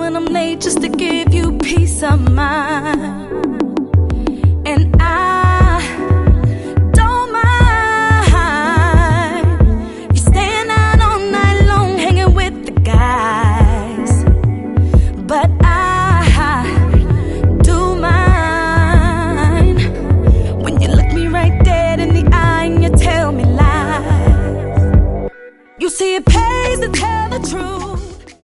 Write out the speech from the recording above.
when I'm late just to give you peace of mind. And I don't mind you staying out all night long hanging with the guys, but I do mind when you look me right dead in the eye and you tell me lies. You see, it pays to tell the truth.